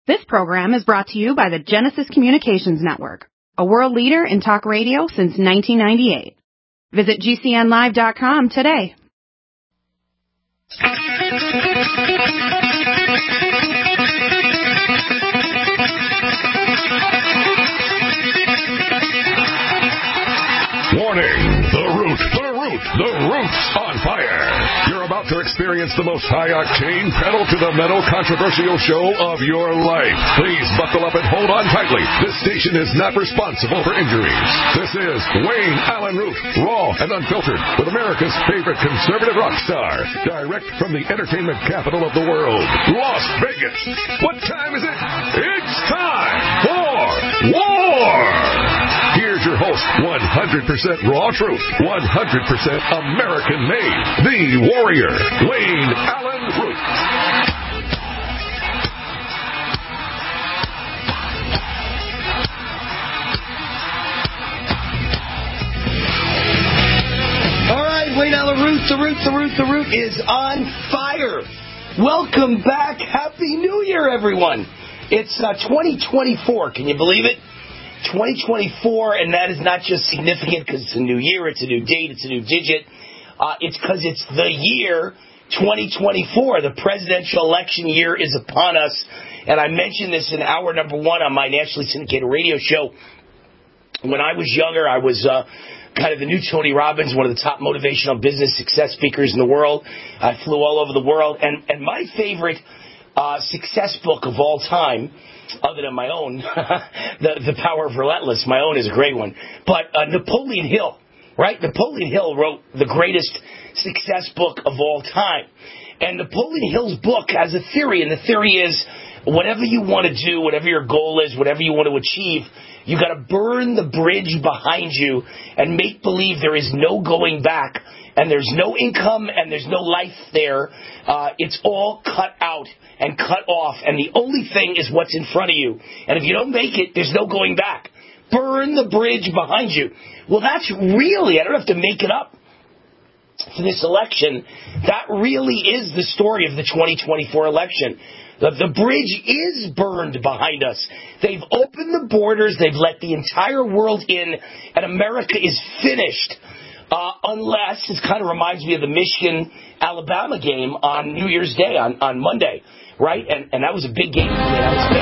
This program is brought to you by the Genesis Communications Network, a world leader in talk radio since 1998. Visit GCNlive.com today. Warning! The root's on fire! You're about to experience the most high-octane, pedal-to-the-metal controversial show of your life. Please buckle up and hold on tightly. This station is not responsible for injuries. This is Wayne Allen Root, raw and unfiltered, with America's favorite conservative rock star. Direct from the entertainment capital of the world, Las Vegas. What time is it? It's time for war! Here's your host, 100% raw truth, 100% American made, the warrior, Wayne Allen Root. All right, Wayne Allen Root, the root is on fire. Welcome back. Happy New Year, everyone. It's 2024. Can you believe it? 2024, and that is not just significant because it's a new year, it's a new date, it's a new digit. It's because it's the year 2024. The presidential election year is upon us, and I mentioned this in hour number one on my nationally syndicated radio show. When I was younger, I was kind of the new Tony Robbins, one of the top motivational business success speakers in the world. I flew all over the world, and my favorite success book of all time, other than my own, the Power of Relentless. My own is a great one. But Napoleon Hill, right? Napoleon Hill wrote the greatest success book of all time. And Napoleon Hill's book has a theory, and the theory is whatever you want to do, whatever your goal is, whatever you want to achieve, you got to burn the bridge behind you and make believe there is no going back, and there's no income, and there's no life there. It's all cut out and cut off, and the only thing is what's in front of you. And if you don't make it, there's no going back. Burn the bridge behind you. Well, that's really, I don't have to make it up for this election. That really is the story of the 2024 election. The bridge is burned behind us. They've opened the borders, they've let the entire world in, and America is finished. Unless, it kind of reminds me of the Michigan-Alabama game on New Year's Day, on Monday, right? And that was a big game for me.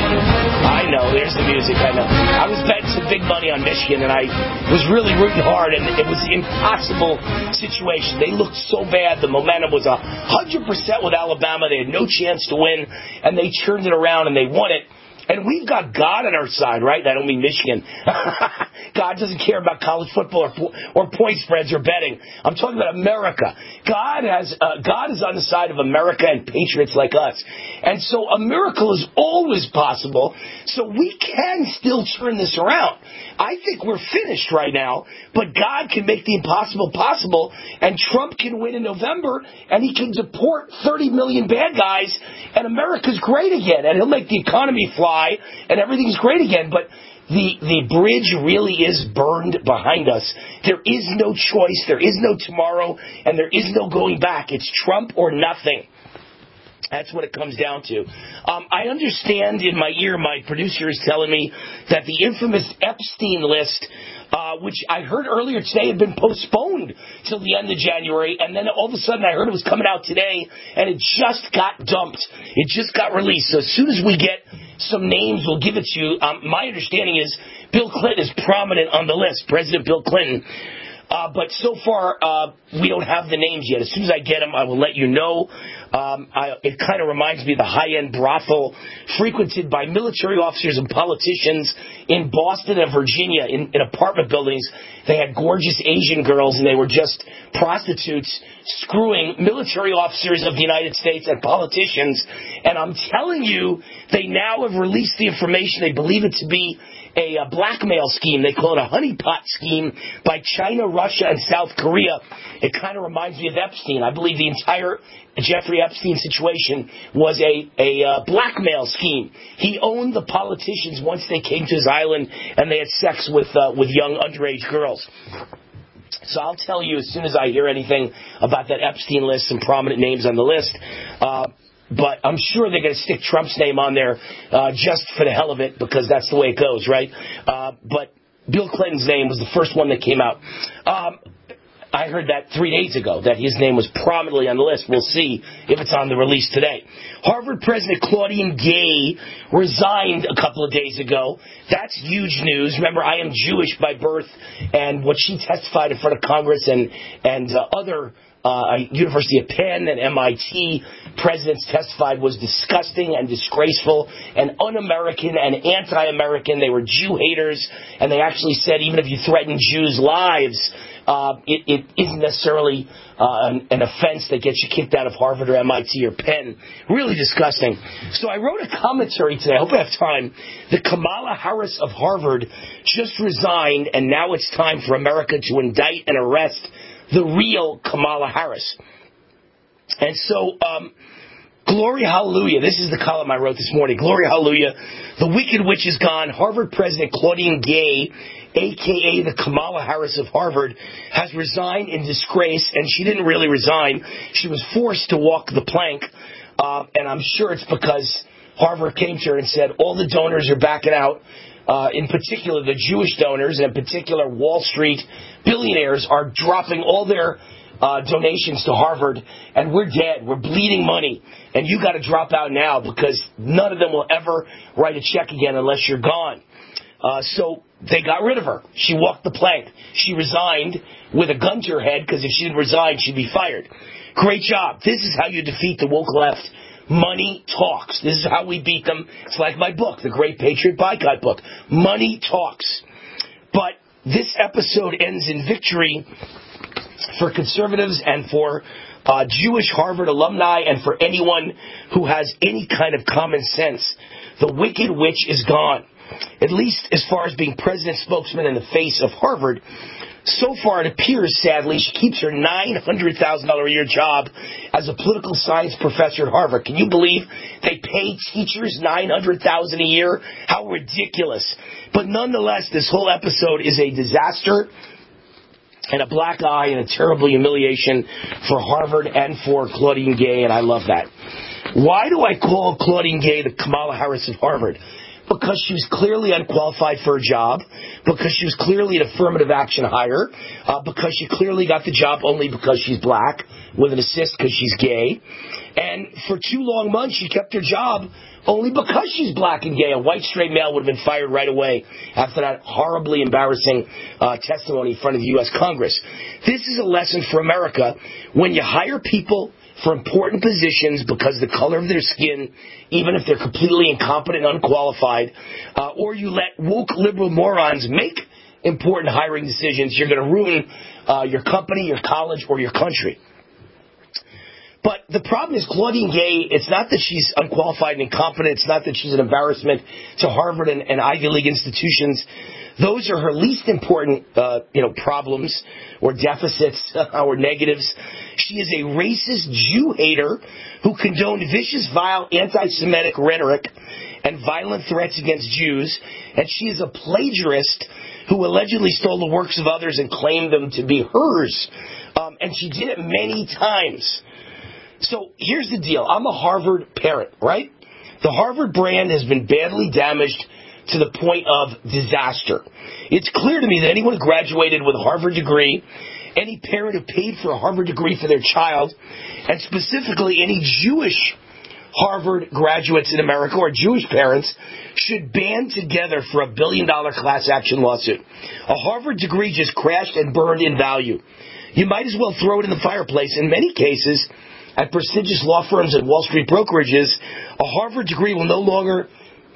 I know, there's the music, I know. I was betting some big money on Michigan, and I was really rooting hard, and it was an impossible situation. They looked so bad. The momentum was 100% with Alabama. They had no chance to win, and they turned it around, and they won it. And we've got God on our side, right? I don't mean Michigan. God doesn't care about college football or point spreads or betting. I'm talking about America. God is on the side of America and patriots like us. And so a miracle is always possible. So we can still turn this around. I think we're finished right now, but God can make the impossible possible, and Trump can win in November, and he can deport 30 million bad guys, and America's great again, and he'll make the economy fly, and everything's great again. But the bridge really is burned behind us. There is no choice, there is no tomorrow, and there is no going back. It's Trump or nothing. That's what it comes down to. I understand in my ear, my producer is telling me that the infamous Epstein list, which I heard earlier today had been postponed till the end of January, and then all of a sudden I heard it was coming out today, and it just got dumped. It just got released. So as soon as we get some names, we'll give it to you. My understanding is Bill Clinton is prominent on the list, President Bill Clinton. But so far, we don't have the names yet. As soon as I get them, I will let you know. It kind of reminds me of the high-end brothel frequented by military officers and politicians in Boston and Virginia in apartment buildings. They had gorgeous Asian girls, and they were just prostitutes screwing military officers of the United States and politicians. And I'm telling you, they now have released the information. They believe it to be a blackmail scheme. They call it a honeypot scheme by China, Russia, and South Korea. It kind of reminds me of Epstein. I believe the entire Jeffrey Epstein situation was a blackmail scheme. He owned the politicians once they came to his island and they had sex with young underage girls. So I'll tell you as soon as I hear anything about that Epstein list, some prominent names on the list. But I'm sure they're going to stick Trump's name on there just for the hell of it, because that's the way it goes, right? But Bill Clinton's name was the first one that came out. I heard that 3 days ago, that his name was prominently on the list. We'll see if it's on the release today. Harvard President Claudine Gay resigned a couple of days ago. That's huge news. Remember, I am Jewish by birth, and what she testified in front of Congress and other University of Penn and MIT presidents testified was disgusting and disgraceful and un-American and anti-American. They were Jew haters, and they actually said even if you threaten Jews' lives, it isn't necessarily an offense that gets you kicked out of Harvard or MIT or Penn. Really disgusting. So I wrote a commentary today. I hope I have time. The Kamala Harris of Harvard just resigned, and now it's time for America to indict and arrest the real Kamala Harris. And so, glory hallelujah. This is the column I wrote this morning. Glory hallelujah. The wicked witch is gone. Harvard President Claudine Gay, a.k.a. the Kamala Harris of Harvard, has resigned in disgrace. And she didn't really resign. She was forced to walk the plank. And I'm sure it's because Harvard came to her and said, all the donors are backing out. In particular, the Jewish donors, and in particular, Wall Street billionaires are dropping all their donations to Harvard, and we're dead. We're bleeding money, and you got to drop out now because none of them will ever write a check again unless you're gone. So they got rid of her. She walked the plank. She resigned with a gun to her head because if she didn't resign, she'd be fired. Great job. This is how you defeat the woke left. Money talks. This is how we beat them. It's like my book, The Great Patriot Boycott book. Money talks. But this episode ends in victory for conservatives and for Jewish Harvard alumni and for anyone who has any kind of common sense. The wicked witch is gone. At least as far as being president spokesman in the face of Harvard. So far, it appears, sadly, she keeps her $900,000 a year job as a political science professor at Harvard. Can you believe they pay teachers $900,000 a year? How ridiculous. But nonetheless, this whole episode is a disaster and a black eye and a terrible humiliation for Harvard and for Claudine Gay, and I love that. Why do I call Claudine Gay the Kamala Harris of Harvard? Because she was clearly unqualified for a job, because she was clearly an affirmative action hire, because she clearly got the job only because she's black, with an assist because she's gay. And for 2 long months, she kept her job only because she's black and gay. A white straight male would have been fired right away after that horribly embarrassing testimony in front of the U.S. Congress. This is a lesson for America. When you hire people for important positions because the color of their skin, even if they're completely incompetent and unqualified, or you let woke liberal morons make important hiring decisions, you're going to ruin your company, your college, or your country. But the problem is Claudine Gay, it's not that she's unqualified and incompetent. It's not that she's an embarrassment to Harvard and Ivy League institutions. Those are her least important, problems or deficits or negatives. She is a racist Jew hater who condoned vicious, vile, anti-Semitic rhetoric and violent threats against Jews. And she is a plagiarist who allegedly stole the works of others and claimed them to be hers. And she did it many times. So here's the deal. I'm a Harvard parent, right? The Harvard brand has been badly damaged to the point of disaster. It's clear to me that anyone who graduated with a Harvard degree, any parent who paid for a Harvard degree for their child, and specifically any Jewish Harvard graduates in America or Jewish parents should band together for $1 billion class action lawsuit. A Harvard degree just crashed and burned in value. You might as well throw it in the fireplace. In many cases, at prestigious law firms and Wall Street brokerages, a Harvard degree will no longer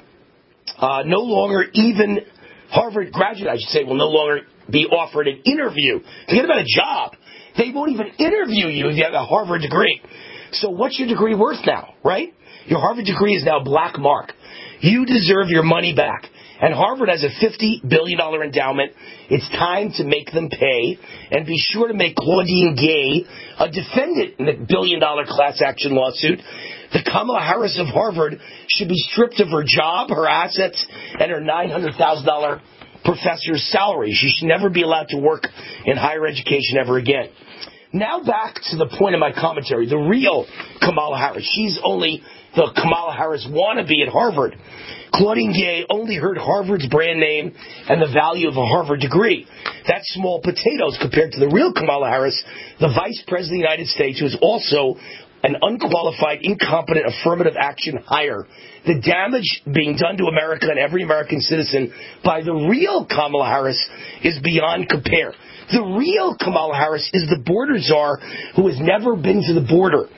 even Harvard graduate, I should say, will no longer be offered an interview. Forget about a job. They won't even interview you if you have a Harvard degree. So what's your degree worth now, right? Your Harvard degree is now black mark. You deserve your money back. And Harvard has a $50 billion endowment. It's time to make them pay. And be sure to make Claudine Gay a defendant in the $1 billion class action lawsuit. The Kamala Harris of Harvard should be stripped of her job, her assets, and her $900,000 professor's salary. She should never be allowed to work in higher education ever again. Now back to the point of my commentary. The real Kamala Harris. She's only the Kamala Harris wannabe at Harvard. Claudine Gay only heard Harvard's brand name and the value of a Harvard degree. That's small potatoes compared to the real Kamala Harris, the Vice President of the United States, who is also an unqualified, incompetent affirmative action hire. The damage being done to America and every American citizen by the real Kamala Harris is beyond compare. The real Kamala Harris is the border czar who has never been to the border.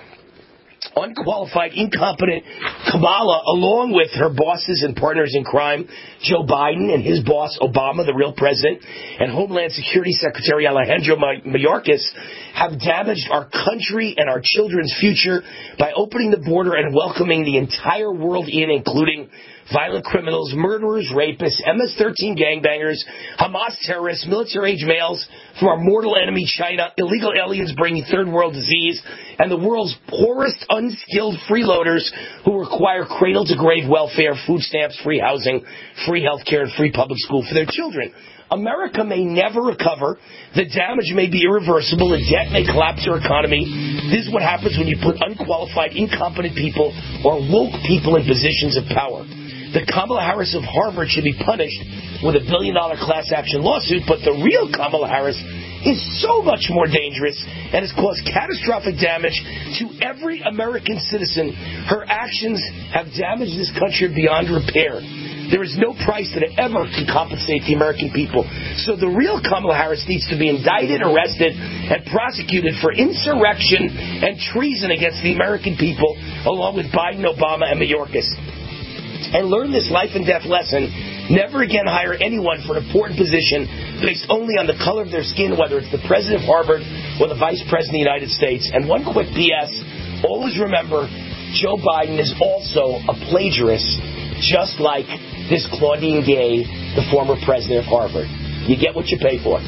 Unqualified, incompetent Kamala, along with her bosses and partners in crime, Joe Biden and his boss, Obama, the real president, and Homeland Security Secretary Alejandro Mayorkas, have damaged our country and our children's future by opening the border and welcoming the entire world in, including violent criminals, murderers, rapists, MS-13 gangbangers, Hamas terrorists, military-age males from our mortal enemy China, illegal aliens bringing third-world disease, and the world's poorest, unskilled freeloaders who require cradle-to-grave welfare, food stamps, free housing, free health care, and free public school for their children. America may never recover. The damage may be irreversible. The debt may collapse our economy. This is what happens when you put unqualified, incompetent people or woke people in positions of power. The Kamala Harris of Harvard should be punished with a $1 billion class action lawsuit, but the real Kamala Harris is so much more dangerous and has caused catastrophic damage to every American citizen. Her actions have damaged this country beyond repair. There is no price that ever can compensate the American people. So the real Kamala Harris needs to be indicted, arrested, and prosecuted for insurrection and treason against the American people, along with Biden, Obama, and Mayorkas. And learn this life and death lesson. Never again hire anyone for an important position based only on the color of their skin, whether it's the president of Harvard or the vice president of the United States. And one quick PS, always remember, Joe Biden is also a plagiarist, just like this Claudine Gay, the former president of Harvard. You get what you pay for.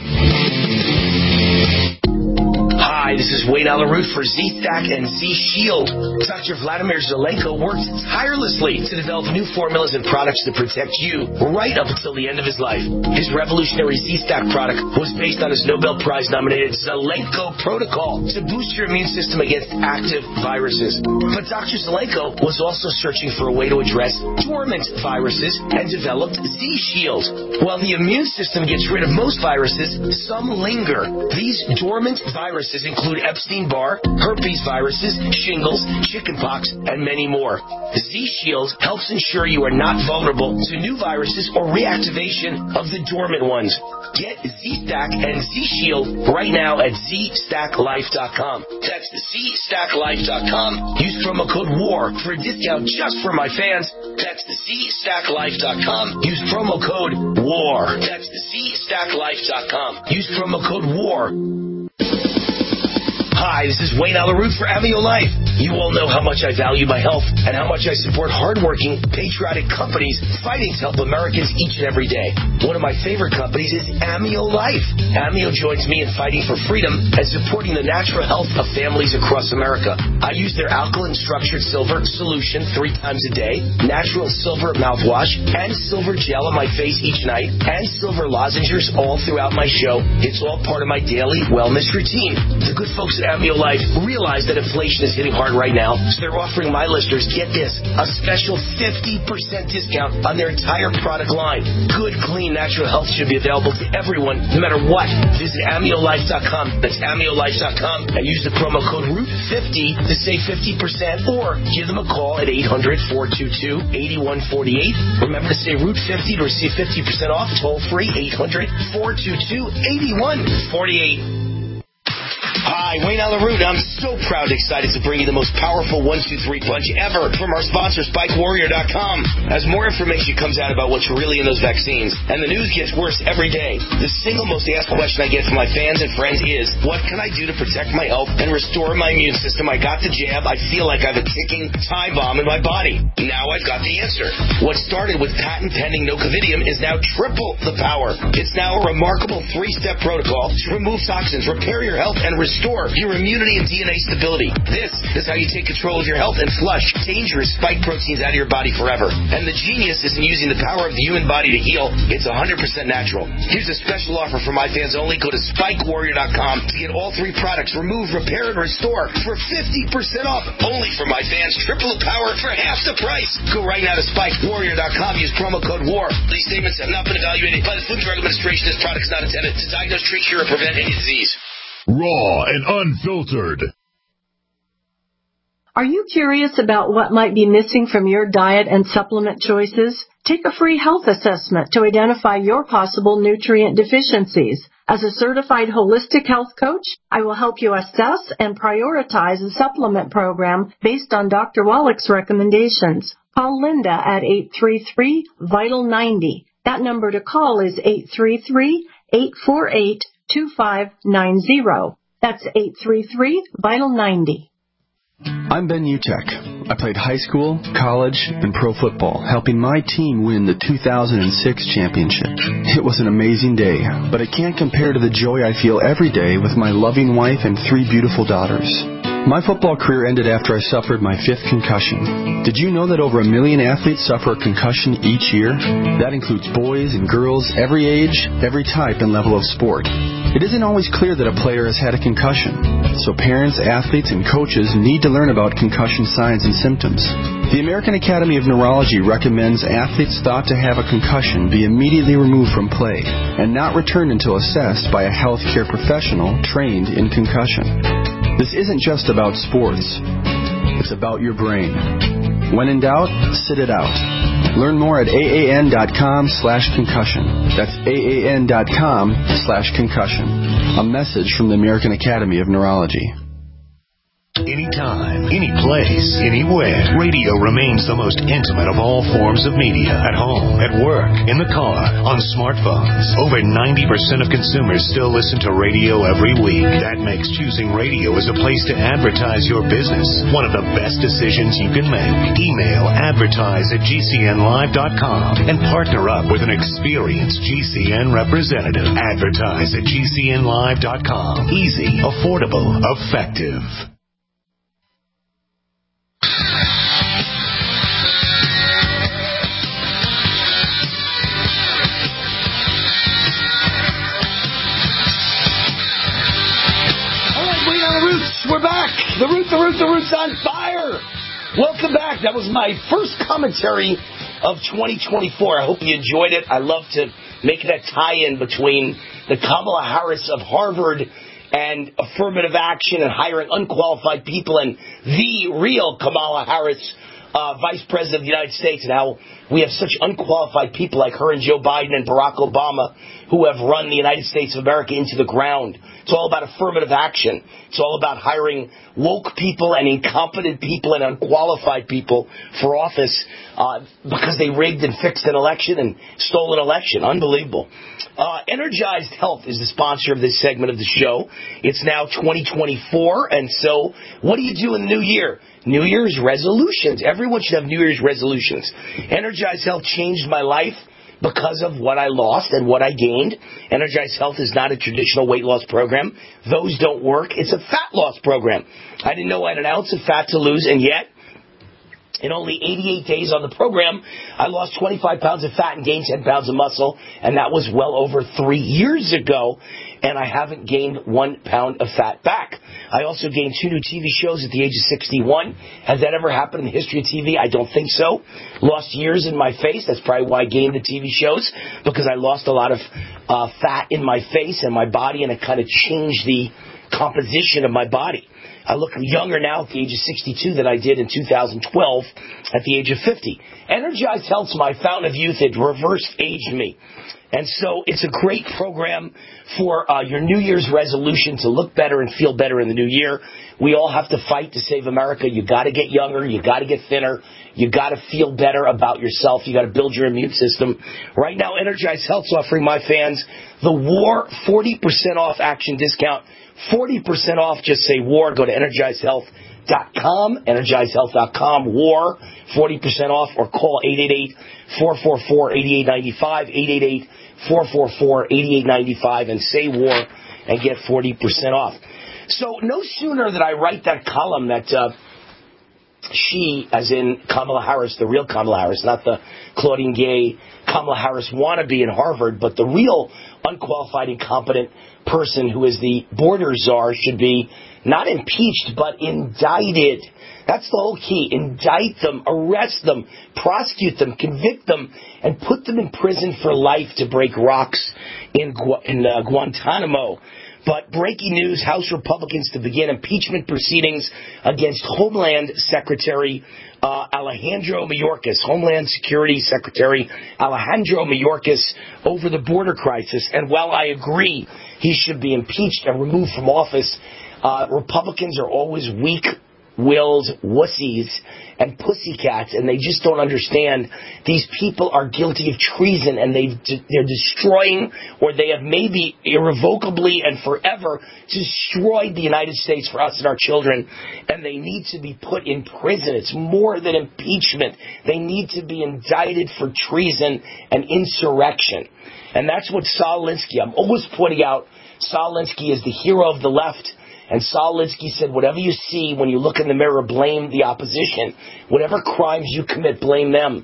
Hi, this is Wayne Allyn Root for Z-Stack and Z-Shield. Dr. Vladimir Zelenko works tirelessly to develop new formulas and products to protect you right up until the end of his life. His revolutionary Z-Stack product was based on his Nobel Prize-nominated Zelenko Protocol to boost your immune system against active viruses. But Dr. Zelenko was also searching for a way to address dormant viruses and developed Z-Shield. While the immune system gets rid of most viruses, some linger. These dormant viruses include Epstein-Barr, herpes viruses, shingles, chickenpox, and many more. Z-Shield helps ensure you are not vulnerable to new viruses or reactivation of the dormant ones. Get Z-Stack and Z-Shield right now at ZStackLife.com. That's ZStackLife.com. Use promo code WAR for a discount just for my fans. That's ZStackLife.com. Use promo code WAR. That's ZStackLife.com. Use promo code WAR. Hi, this is Wayne Allyn Root for Amio Life. You all know how much I value my health and how much I support hardworking, patriotic companies fighting to help Americans each and every day. One of my favorite companies is Amio Life. Amio joins me in fighting for freedom and supporting the natural health of families across America. I use their alkaline structured silver solution 3 times a day, natural silver mouthwash, and silver gel on my face each night, and silver lozenges all throughout my show. It's all part of my daily wellness routine. The good folks at Amio Life realize that inflation is hitting hard right now, so they're offering my listeners, get this, a special 50% discount on their entire product line. Good, clean, natural health should be available to everyone, no matter what. Visit AmioLife.com. That's AmioLife.com and use the promo code ROOT50 to save 50%, or give them a call at 800-422-8148. Remember to say ROOT50 to receive 50% off, toll free, 800-422-8148. Hi, Wayne Allyn Root. I'm so proud and excited to bring you the most powerful 1-2-3 punch ever from our sponsor, SpikeWarrior.com. As more information comes out about what's really in those vaccines, and the news gets worse every day, the single most asked question I get from my fans and friends is, what can I do to protect my health and restore my immune system? I got the jab. I feel like I have a ticking time bomb in my body. Now I've got the answer. What started with patent-pending nocovidium is now triple the power. It's now a remarkable 3-step protocol to remove toxins, repair your health, and restore restore your immunity and DNA stability. This is how you take control of your health and flush dangerous spike proteins out of your body forever. And the genius is in using the power of the human body to heal. It's 100% natural. Here's a special offer for my fans only. Go to SpikeWarrior.com to get all 3 products, remove, repair, and restore for 50% off. Only for my fans. Triple the power for half the price. Go right now to SpikeWarrior.com. Use promo code WAR. These statements have not been evaluated by the Food and Drug Administration. This product is not intended to diagnose, treat, cure, or prevent any disease. Raw and unfiltered. Are you curious about what might be missing from your diet and supplement choices? Take a free health assessment to identify your possible nutrient deficiencies. As a certified holistic health coach, I will help you assess and prioritize a supplement program based on Dr. Wallach's recommendations. Call Linda at 833-VITAL-90. That number to call is 833-848-2590. That's 833-VITAL-90. I'm Ben Utek. I played high school, college, and pro football, helping my team win the 2006 championship. It was an amazing day, but it can't compare to the joy I feel every day with my loving wife and 3 beautiful daughters. My football career ended after I suffered my 5th concussion. Did you know that over 1 million athletes suffer a concussion each year? That includes boys and girls, every age, every type and level of sport. It isn't always clear that a player has had a concussion, so parents, athletes, and coaches need to learn about concussion signs and symptoms. The American Academy of Neurology recommends athletes thought to have a concussion be immediately removed from play and not returned until assessed by a healthcare professional trained in concussion. This isn't just about sports. It's about your brain. When in doubt, sit it out. Learn more at AAN.com/concussion. That's AAN.com/concussion. A message from the American Academy of Neurology. Anytime, any place, anywhere, radio remains the most intimate of all forms of media. At home, at work, in the car, on smartphones. Over 90% of consumers still listen to radio every week. That makes choosing radio as a place to advertise your business one of the best decisions you can make. Email advertise@gcnlive.com and partner up with an experienced GCN representative. Advertise at gcnlive.com. Easy, affordable, effective. We're back. The Root's on fire. Welcome back. That was my first commentary of 2024. I hope you enjoyed it. I love to make that tie-in between the Kamala Harris of Harvard and affirmative action and hiring unqualified people and the real Kamala Harris, Vice President of the United States, and how we have such unqualified people like her and Joe Biden and Barack Obama who have run the United States of America into the ground. It's all about affirmative action. It's all about hiring woke people and incompetent people and unqualified people for office because they rigged and fixed an election and stole an election. Unbelievable. Energized Health is the sponsor of this segment of the show. It's now 2024, and so what do you do in the new year? New Year's resolutions. Everyone should have New Year's resolutions. Energized Health changed my life because of what I lost and what I gained. Energized Health is not a traditional weight loss program. Those don't work. It's a fat loss program. I didn't know I had an ounce of fat to lose, and yet in only 88 days on the program, I lost 25 pounds of fat and gained 10 pounds of muscle, and that was well over 3 years ago, and I haven't gained 1 pound of fat back. I also gained 2 new TV shows at the age of 61. Has that ever happened in the history of TV? I don't think so. Lost years in my face. That's probably why I gained the TV shows, because I lost a lot of fat in my face and my body, and it kind of changed the composition of my body. I look younger now at the age of 62 than I did in 2012 at the age of 50. Energized Health's my fountain of youth. It reverse aged me. And so it's a great program for your New Year's resolution to look better and feel better in the new year. We all have to fight to save America. You got to get younger. You got to get thinner. You got to feel better about yourself. You got to build your immune system. Right now, Energized Health's offering my fans the WAR 40% off action discount. 40% off. Just say WAR. Go to EnergizedHealth.com. EnergizedHealth.com. WAR 40% off, or call 888-444-8895. 888-444-8895 and say WAR and get 40% off. So no sooner did I write that column that she, as in Kamala Harris, the real Kamala Harris, not the Claudine Gay Kamala Harris wannabe in Harvard, but the real unqualified, incompetent person who is the border czar, should be not impeached, but indicted. That's the whole key. Indict them, arrest them, prosecute them, convict them, and put them in prison for life to break rocks in Guantanamo. But breaking news, House Republicans to begin impeachment proceedings against Homeland Secretary Alejandro Mayorkas, Homeland Security Secretary Alejandro Mayorkas, over the border crisis. And while I agree he should be impeached and removed from office, Republicans are always weak-willed wussies and pussycats, and they just don't understand these people are guilty of treason, and they're destroying, or they have maybe irrevocably and forever destroyed the United States for us and our children, and they need to be put in prison. It's more than impeachment. They need to be indicted for treason and insurrection. And that's what Saul Alinsky, I'm always pointing out, Saul Alinsky is the hero of the left. And Saul Alinsky said, whatever you see when you look in the mirror, blame the opposition. Whatever crimes you commit, blame them.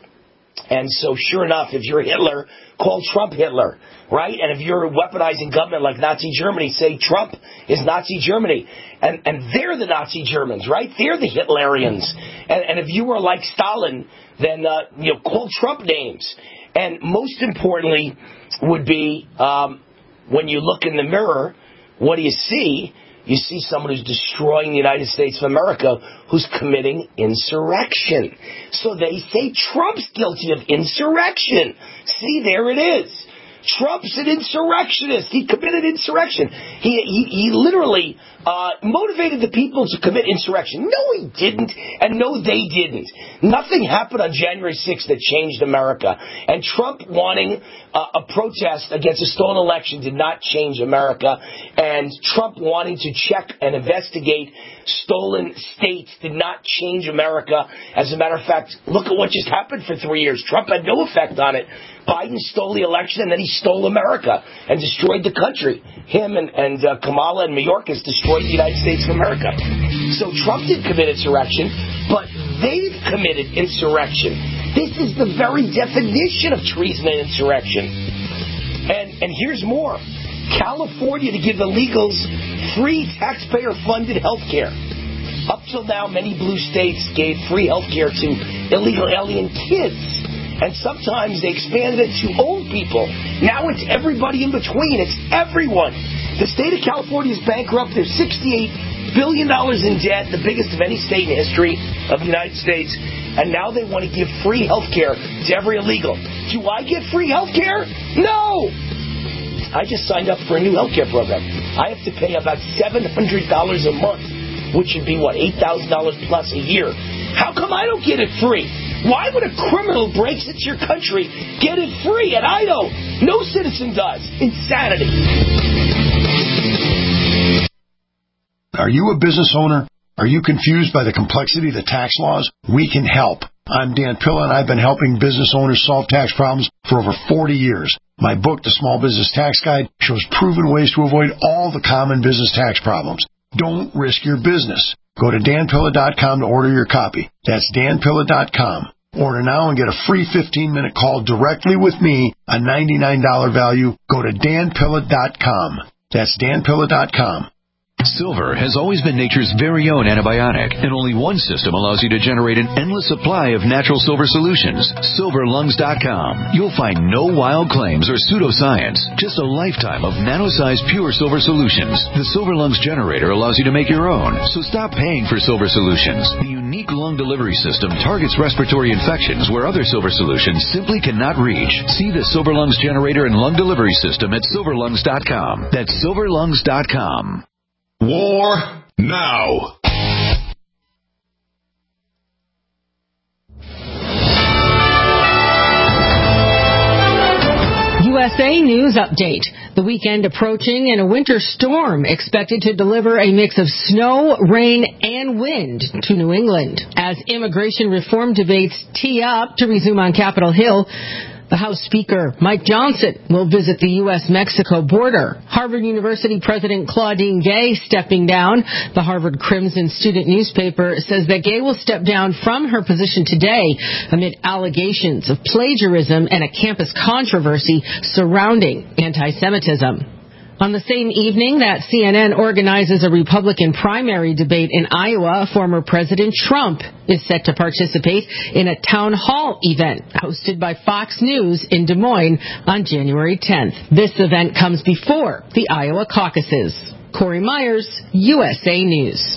And so sure enough, if you're Hitler, call Trump Hitler, right? And if you're weaponizing government like Nazi Germany, say Trump is Nazi Germany. And they're the Nazi Germans, right? They're the Hitlerians. And if you were like Stalin, then call Trump names. And most importantly would be when you look in the mirror, what do you see? You see someone who's destroying the United States of America, who's committing insurrection. So they say Trump's guilty of insurrection. See, there it is. Trump's an insurrectionist. He committed insurrection. He literally motivated the people to commit insurrection. No, he didn't, and no, they didn't. Nothing happened on January 6th that changed America. And Trump wanting a protest against a stolen election did not change America. And Trump wanting to check and investigate stolen states did not change America. As a matter of fact, look at what just happened for 3 years. Trump had no effect on it. Biden stole the election, and then he stole America and destroyed the country. Him and Kamala and Mayorkas destroyed the United States of America. So Trump did commit insurrection, but they've committed insurrection. This is the very definition of treason and insurrection. And here's more. California to give illegals free taxpayer-funded health care. Up till now, many blue states gave free health care to illegal alien kids. And sometimes they expanded it to old people. Now it's everybody in between. It's everyone. The state of California is bankrupt. There's $68 billion in debt, the biggest of any state in history of the United States. And now they want to give free health care to every illegal. Do I get free health care? No! I just signed up for a new health care program. I have to pay about $700 a month, which would be, $8,000 plus a year. How come I don't get it free? Why would a criminal breaks into your country get it free? And I don't. No citizen does. Insanity. Are you a business owner? Are you confused by the complexity of the tax laws? We can help. I'm Dan Pilla, and I've been helping business owners solve tax problems for over 40 years. My book, The Small Business Tax Guide, shows proven ways to avoid all the common business tax problems. Don't risk your business. Go to danpilla.com to order your copy. That's danpilla.com. Order now and get a free 15-minute call directly with me, a $99 value. Go to danpilla.com. That's danpilla.com. Silver has always been nature's very own antibiotic, and only one system allows you to generate an endless supply of natural silver solutions. SilverLungs.com. You'll find no wild claims or pseudoscience, just a lifetime of nano-sized pure silver solutions. The Silver Lungs generator allows you to make your own, so stop paying for silver solutions. The unique lung delivery system targets respiratory infections where other silver solutions simply cannot reach. See the Silver Lungs generator and lung delivery system at SilverLungs.com. That's SilverLungs.com. War now. USA News Update. The weekend approaching and a winter storm expected to deliver a mix of snow, rain, and wind to New England. As immigration reform debates tee up to resume on Capitol Hill, The House Speaker, Mike Johnson, will visit the U.S.-Mexico border. Harvard University President Claudine Gay stepping down. The Harvard Crimson student newspaper says that Gay will step down from her position today amid allegations of plagiarism and a campus controversy surrounding anti-Semitism. On the same evening that CNN organizes a Republican primary debate in Iowa, former President Trump is set to participate in a town hall event hosted by Fox News in Des Moines on January 10th. This event comes before the Iowa caucuses. Corey Myers, USA News.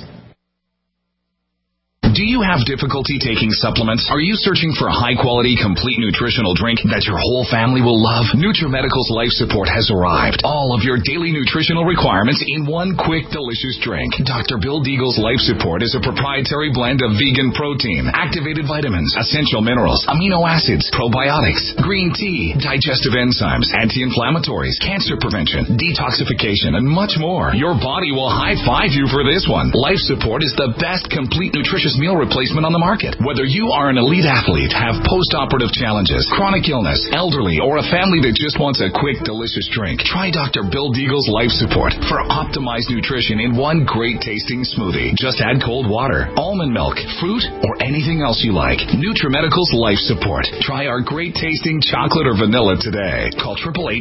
Do you have difficulty taking supplements? Are you searching for a high-quality, complete nutritional drink that your whole family will love? NutriMedical's Life Support has arrived. All of your daily nutritional requirements in one quick, delicious drink. Dr. Bill Deagle's Life Support is a proprietary blend of vegan protein, activated vitamins, essential minerals, amino acids, probiotics, green tea, digestive enzymes, anti-inflammatories, cancer prevention, detoxification, and much more. Your body will high-five you for this one. Life Support is the best complete nutritious meal replacement on the market. Whether you are an elite athlete, have post-operative challenges, chronic illness, elderly, or a family that just wants a quick, delicious drink, try Dr. Bill Deagle's Life Support for optimized nutrition in one great tasting smoothie. Just add cold water, almond milk, fruit, or anything else you like. NutriMedical's Life Support. Try our great tasting chocolate or vanilla today. Call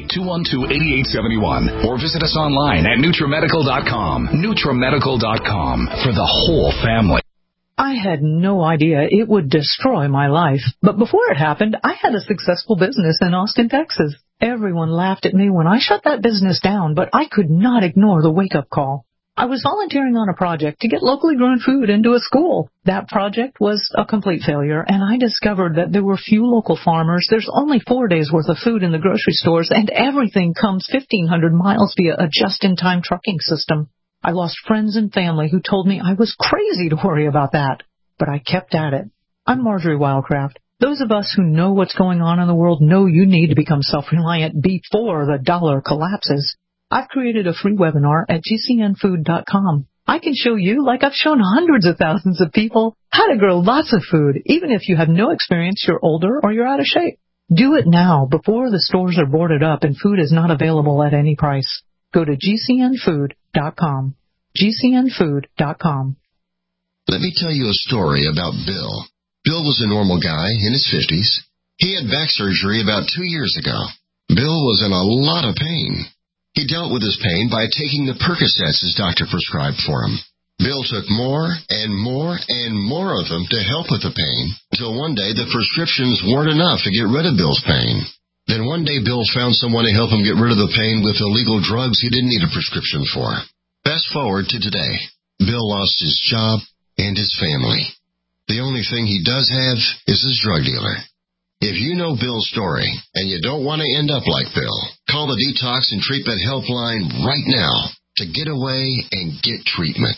888-212-8871 or visit us online at NutriMedical.com. NutriMedical.com for the whole family. I had no idea it would destroy my life. But before it happened, I had a successful business in Austin, Texas. Everyone laughed at me when I shut that business down, but I could not ignore the wake-up call. I was volunteering on a project to get locally grown food into a school. That project was a complete failure, and I discovered that there were few local farmers. There's only 4 days' worth of food in the grocery stores, and everything comes 1,500 miles via a just-in-time trucking system. I lost friends and family who told me I was crazy to worry about that, but I kept at it. I'm Marjorie Wildcraft. Those of us who know what's going on in the world know you need to become self-reliant before the dollar collapses. I've created a free webinar at gcnfood.com. I can show you, like I've shown hundreds of thousands of people, how to grow lots of food, even if you have no experience, you're older, or you're out of shape. Do it now, before the stores are boarded up and food is not available at any price. Go to gcnfood.com. gcnfood.com. Let me tell you a story about Bill. Bill was a normal guy in his 50s. He had back surgery about 2 years ago. Bill was in a lot of pain. He dealt with his pain by taking the Percocets his doctor prescribed for him. Bill took more and more and more of them to help with the pain, until one day the prescriptions weren't enough to get rid of Bill's pain. Then one day Bill found someone to help him get rid of the pain with illegal drugs he didn't need a prescription for. Fast forward to today. Bill lost his job and his family. The only thing he does have is his drug dealer. If you know Bill's story and you don't want to end up like Bill, call the Detox and Treatment Helpline right now to get away and get treatment.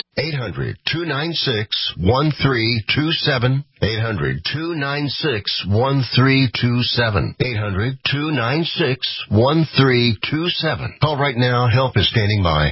800-296-1327. 800-296-1327. 800-296-1327. Call right now. Help is standing by.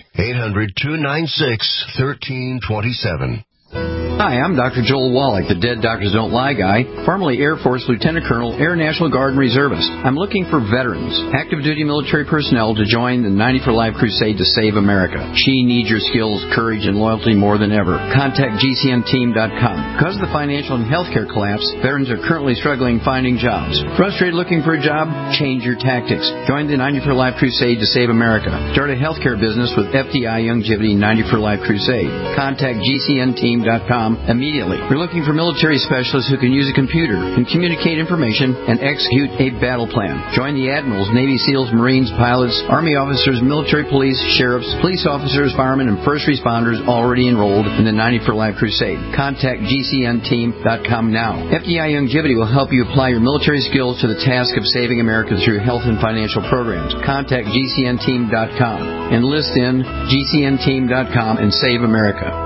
800-296-1327. Hi, I'm Dr. Joel Wallach, the Dead Doctors Don't Lie guy, formerly Air Force Lieutenant Colonel, Air National Guard and Reservist. I'm looking for veterans, active duty military personnel to join the 90 for Life crusade to save America. She needs your skills, courage, and loyalty more than ever. Contact GCNteam.com. Because of the financial and healthcare collapse, veterans are currently struggling finding jobs. Frustrated looking for a job? Change your tactics. Join the 90 for Life crusade to save America. Start a healthcare business with FDI Longevity 90 for Life crusade. Contact GCNteam.com immediately. We're looking for military specialists who can use a computer and communicate information and execute a battle plan. Join the admirals, Navy SEALs, Marines, pilots, Army officers, military police, sheriffs, police officers, firemen, and first responders already enrolled in the 90 for Life crusade. Contact GCNteam.com now. FDI Longevity will help you apply your military skills to the task of saving America through health and financial programs. Contact GCNteam.com. Enlist in GCNteam.com and save America.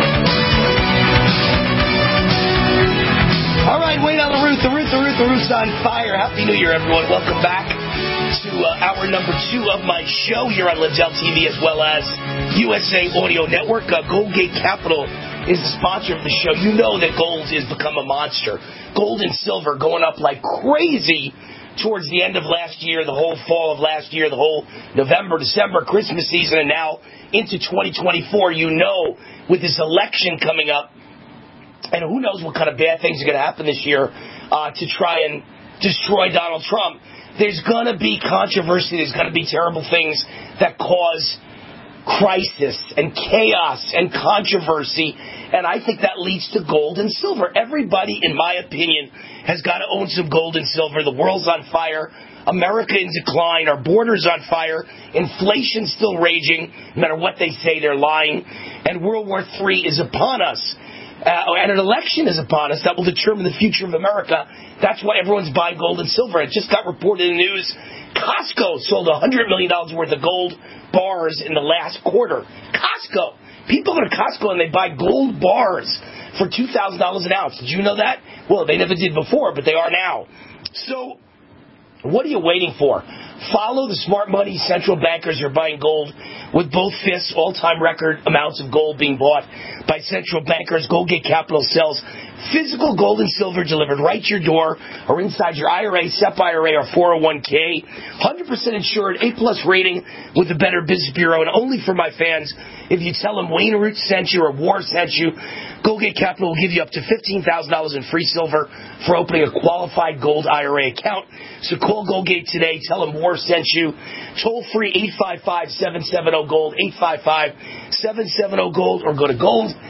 On fire. Happy New Year, everyone. Welcome back to hour number 2 of my show here on Lindell TV as well as USA Audio Network. Goldgate Capital is the sponsor of the show. You know that gold has become a monster. Gold and silver going up like crazy towards the end of last year, the whole fall of last year, the whole November, December, Christmas season, and now into 2024. You know, with this election coming up, and who knows what kind of bad things are going to happen this year to try and destroy Donald Trump. There's going to be controversy. There's going to be terrible things that cause crisis and chaos and controversy. And I think that leads to gold and silver. Everybody, in my opinion, has got to own some gold and silver. The world's on fire. America in decline. Our border's on fire. Inflation's still raging. No matter what they say, they're lying. And World War III is upon us. And an election is upon us that will determine the future of America. That's why everyone's buying gold and silver. It just got reported in the news. Costco sold $100 million worth of gold bars in the last quarter. Costco. People go to Costco and they buy gold bars for $2,000 an ounce. Did you know that? Well, they never did before, but they are now. So what are you waiting for? Follow the smart money central bankers are buying gold with both fists, all-time record amounts of gold being bought by central bankers. Goldgate Capital sells physical gold and silver delivered right to your door or inside your IRA, SEP IRA, or 401k. 100% insured, A-plus rating with the Better Business Bureau, and only for my fans, if you tell them Wayne Root sent you or War sent you, Goldgate Capital will give you up to $15,000 in free silver for opening a qualified gold IRA account. So call Goldgate today. Tell them War sent you. Toll free 855-770-GOLD, 855-770-GOLD, or go to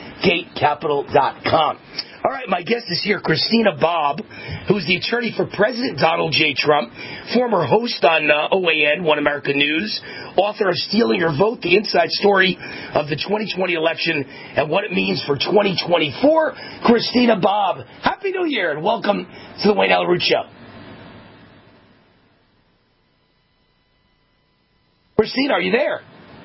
goldgatecapital.com. All right, my guest is here, Christina Bobb, who's the attorney for President Donald J. Trump, former host on OAN, One America News, author of Stealing Your Vote, the inside story of the 2020 election and what it means for 2024. Christina Bobb, Happy New Year and welcome to the Wayne Allyn Root Show. Christina, are you there?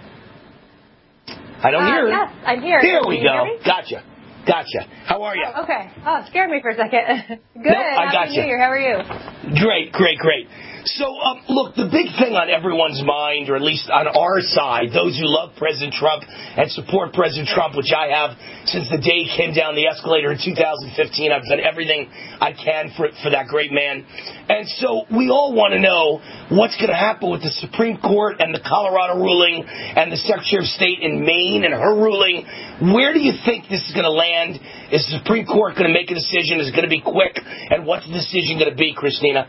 I don't hear her. Yes, I'm here. There we go. Gotcha. How are you? Oh, okay. Oh, it scared me for a second. Good. Nope, I got Happy New Year. How are you? Great. So, look, the big thing on everyone's mind, or at least on our side, those who love President Trump and support President Trump, which I have since the day he came down the escalator in 2015. I've done everything I can for that great man. And so we all want to know what's going to happen with the Supreme Court and the Colorado ruling and the Secretary of State in Maine and her ruling. Where do you think this is going to land? Is the Supreme Court going to make a decision? Is it going to be quick? And what's the decision going to be, Christina?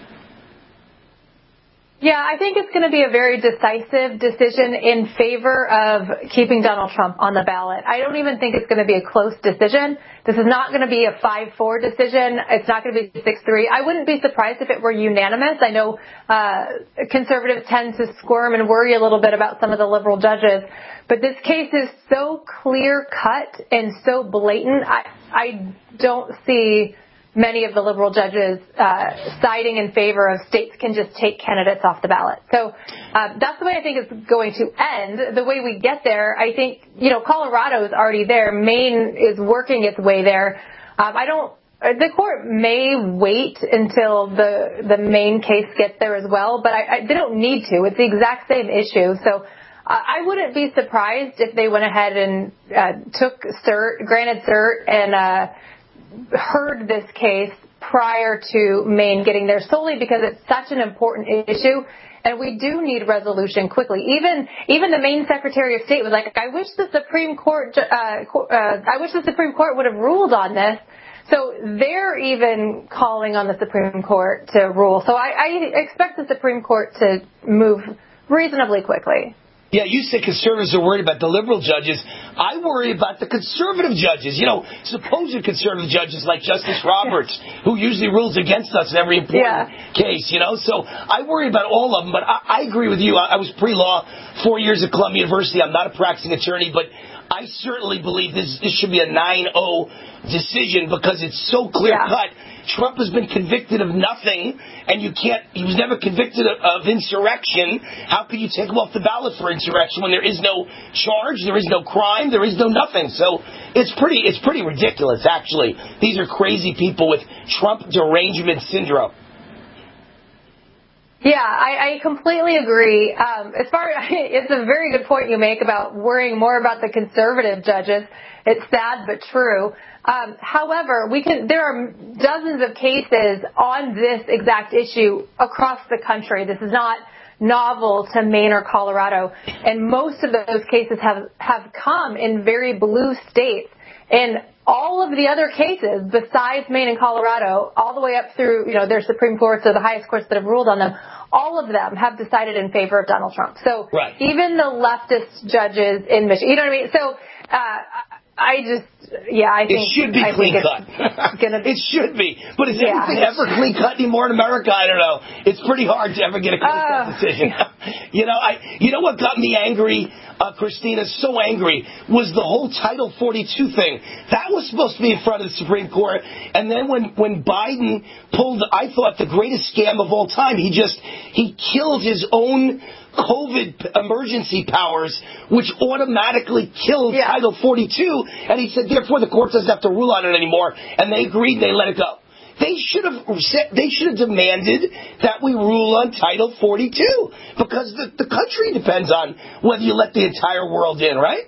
Yeah, I think it's going to be a very decisive decision in favor of keeping Donald Trump on the ballot. I don't even think it's going to be a close decision. This is not going to be a 5-4 decision. It's not going to be 6-3. I wouldn't be surprised if it were unanimous. I know conservatives tend to squirm and worry a little bit about some of the liberal judges, but this case is so clear-cut and so blatant. I don't see many of the liberal judges siding in favor of states can just take candidates off the ballot. So that's the way I think it's going to end. The way we get there, I think, Colorado is already there. Maine is working its way there. The court may wait until the Maine case gets there as well, but they don't need to. It's the exact same issue. So I wouldn't be surprised if they went ahead and granted cert, and heard this case prior to Maine getting there, solely because it's such an important issue, and we do need resolution quickly. Even the Maine Secretary of State was like, I wish the Supreme Court would have ruled on this. So they're even calling on the Supreme Court to rule. So I expect the Supreme Court to move reasonably quickly. Yeah, you say conservatives are worried about the liberal judges. I worry about the conservative judges. Supposed conservative judges like Justice Roberts, who usually rules against us in every important case, So I worry about all of them, but I agree with you. I was pre-law 4 years at Columbia University. I'm not a practicing attorney, but I certainly believe this should be a 9-0 decision because it's so clear-cut. Trump has been convicted of nothing, and he was never convicted of insurrection. How could you take him off the ballot for insurrection when there is no charge, there is no crime, there is no nothing? So it's pretty ridiculous, actually. These are crazy people with Trump derangement syndrome. Yeah, I completely agree. It's a very good point you make about worrying more about the conservative judges. It's sad but true. However, there are dozens of cases on this exact issue across the country. This is not novel to Maine or Colorado, and most of those cases have come in very blue states. And all of the other cases, besides Maine and Colorado, all the way up through, their Supreme Courts or the highest courts that have ruled on them, all of them have decided in favor of Donald Trump. So even the leftist judges in Michigan, you know what I mean? So I think it should be clean cut. It should be. But is anything ever clean cut anymore in America? I don't know. It's pretty hard to ever get a clean cut decision. You know what got me angry, Christina, so angry, was the whole Title 42 thing. That was supposed to be in front of the Supreme Court. And then when Biden pulled, I thought, the greatest scam of all time, he killed his own COVID emergency powers, which automatically killed Title 42, and he said, therefore, the court doesn't have to rule on it anymore, and they agreed, they let it go. They should have demanded that we rule on Title 42, because the country depends on whether you let the entire world in, right?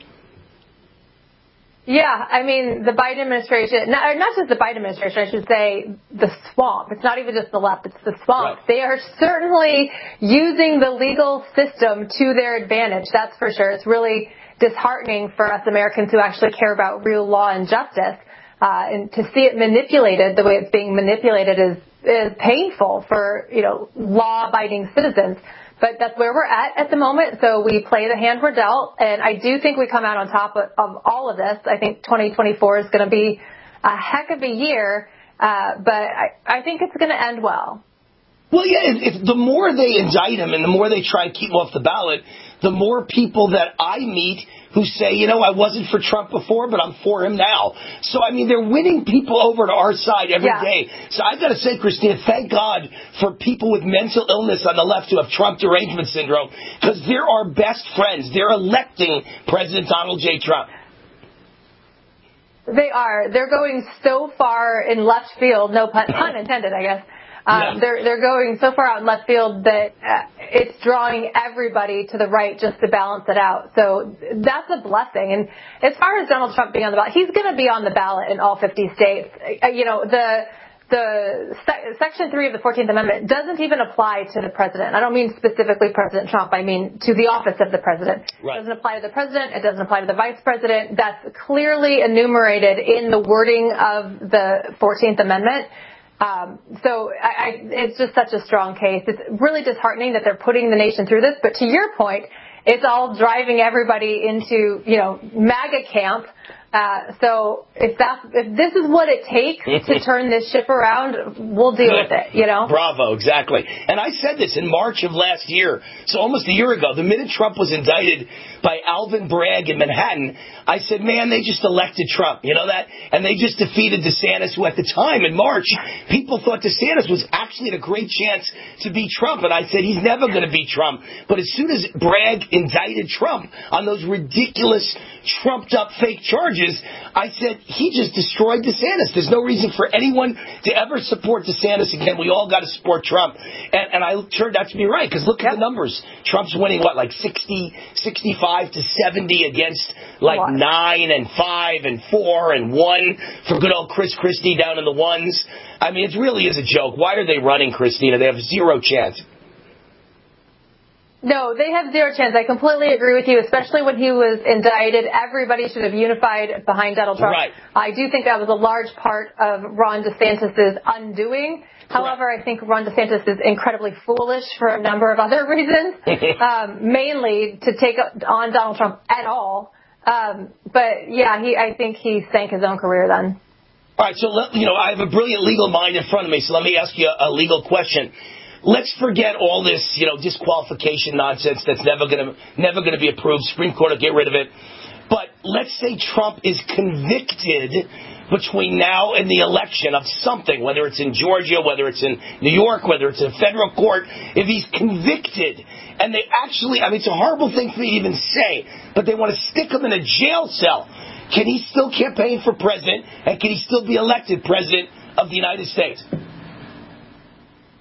Yeah, I mean, the Biden administration, not just the Biden administration, I should say the swamp. It's not even just the left, it's the swamp. Right. They are certainly using the legal system to their advantage, that's for sure. It's really disheartening for us Americans who actually care about real law and justice. And to see it manipulated the way it's being manipulated is painful for, law-abiding citizens. But that's where we're at the moment, so we play the hand we're dealt, and I do think we come out on top of all of this. I think 2024 is going to be a heck of a year, but I think it's going to end well. Well, yeah, the more they indict him and the more they try and keep him off the ballot, the more people that I meet who say, I wasn't for Trump before, but I'm for him now. So, I mean, they're winning people over to our side every day. So I've got to say, Christina, thank God for people with mental illness on the left who have Trump derangement syndrome, because they're our best friends. They're electing President Donald J. Trump. They are. They're going so far in left field, no pun intended, I guess. They're going so far out in left field that it's drawing everybody to the right just to balance it out. So that's a blessing. And as far as Donald Trump being on the ballot, he's going to be on the ballot in all 50 states. Section 3 of the 14th Amendment doesn't even apply to the president. I don't mean specifically President Trump. I mean to the office of the president. Right. It doesn't apply to the president. It doesn't apply to the vice president. That's clearly enumerated in the wording of the 14th Amendment. So it's just such a strong case. It's really disheartening that they're putting the nation through this. But to your point, it's all driving everybody into, MAGA camp. So if this is what it takes to turn this ship around, we'll deal with it, Bravo, exactly. And I said this in March of last year, so almost a year ago, the minute Trump was indicted by Alvin Bragg in Manhattan, I said, man, they just elected Trump, you know that? And they just defeated DeSantis, who at the time in March, people thought DeSantis was actually at a great chance to beat Trump. And I said, he's never going to beat Trump. But as soon as Bragg indicted Trump on those ridiculous, trumped-up fake charges, I said, he just destroyed DeSantis. There's no reason for anyone to ever support DeSantis again. We all got to support Trump. And I turned out to be right, because look at the numbers. Trump's winning, 65 to 70 against 9 and 5 and 4 and 1 for good old Chris Christie down in the ones. I mean, it really is a joke. Why are they running, Christina? They have zero chance. No, they have zero chance. I completely agree with you, especially when he was indicted. Everybody should have unified behind Donald Trump. Right. I do think that was a large part of Ron DeSantis' undoing. However, I think Ron DeSantis is incredibly foolish for a number of other reasons, mainly to take on Donald Trump at all. But, yeah, I think he sank his own career then. All right, so, I have a brilliant legal mind in front of me, so let me ask you a legal question. Let's forget all this, disqualification nonsense that's never going to be approved. Supreme Court will get rid of it. But let's say Trump is convicted between now and the election of something, whether it's in Georgia, whether it's in New York, whether it's in federal court. If he's convicted and they actually, it's a horrible thing for me to even say, but they want to stick him in a jail cell. Can he still campaign for president, and can he still be elected president of the United States?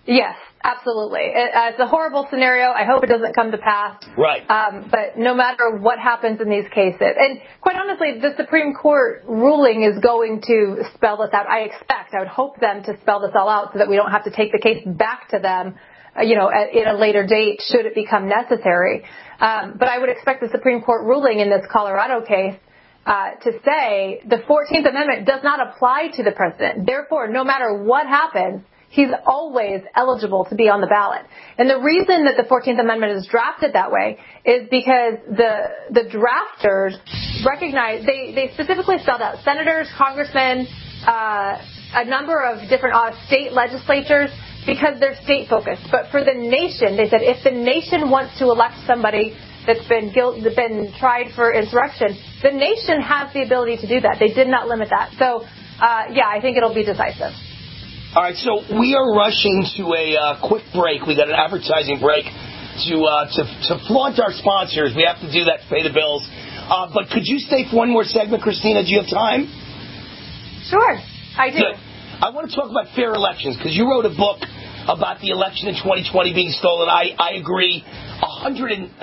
Yes, absolutely. It's a horrible scenario. I hope it doesn't come to pass. Right. But no matter what happens in these cases, and quite honestly, the Supreme Court ruling is going to spell this out. I would hope them to spell this all out so that we don't have to take the case back to them, in a later date should it become necessary. But I would expect the Supreme Court ruling in this Colorado case to say the 14th Amendment does not apply to the president. Therefore, no matter what happens, he's always eligible to be on the ballot. And the reason that the 14th Amendment is drafted that way is because the drafters recognize, they specifically spelled out senators, congressmen, a number of different state legislatures, because they're state focused. But for the nation, they said if the nation wants to elect somebody that's been tried for insurrection, the nation has the ability to do that. They did not limit that. So, I think it'll be decisive. All right, so we are rushing to a quick break. We got an advertising break to flaunt our sponsors. We have to do that to pay the bills. But could you stay for one more segment, Christina? Do you have time? Sure, I do. Good. I want to talk about fair elections because you wrote a book about the election in 2020 being stolen. I agree 1,900%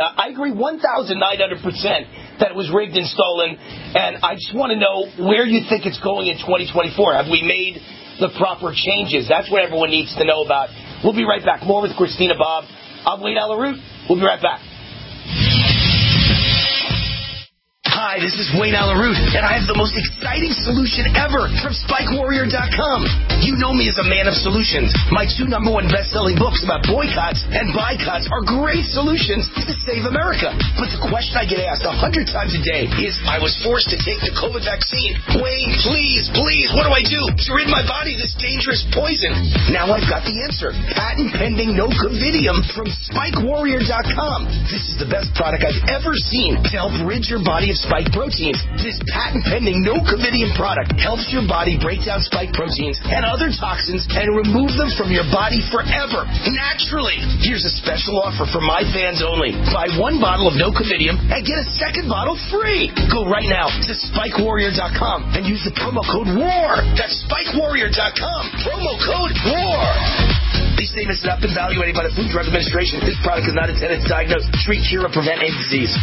that it was rigged and stolen. And I just want to know where you think it's going in 2024. Have we made the proper changes? That's what everyone needs to know about. We'll be right back. More with Christina Bobb. I'm Wayne Allyn Root. We'll be right back. Hi, this is Wayne Allyn Root, and I have the most exciting solution ever from SpikeWarrior.com. You know me as a man of solutions. My 2 #1 best-selling books about boycotts and boycotts are great solutions to save America. But the question I get asked 100 times a day is, I was forced to take the COVID vaccine. Wayne, please, what do I do to rid my body of this dangerous poison? Now I've got the answer. Patent-pending Nocovidium from SpikeWarrior.com. This is the best product I've ever seen to help rid your body of spike proteins. This patent-pending Nocovidium product helps your body break down spike proteins and other toxins and remove them from your body forever, naturally. Here's a special offer for my fans only. Buy 1 bottle of Nocovidium and get a 2nd bottle free. Go right now to SpikeWarrior.com and use the promo code WAR. That's SpikeWarrior.com. Promo code WAR. These statements have not been evaluated by the Food and Drug Administration. This product is not intended to diagnose, treat, cure, or prevent any disease.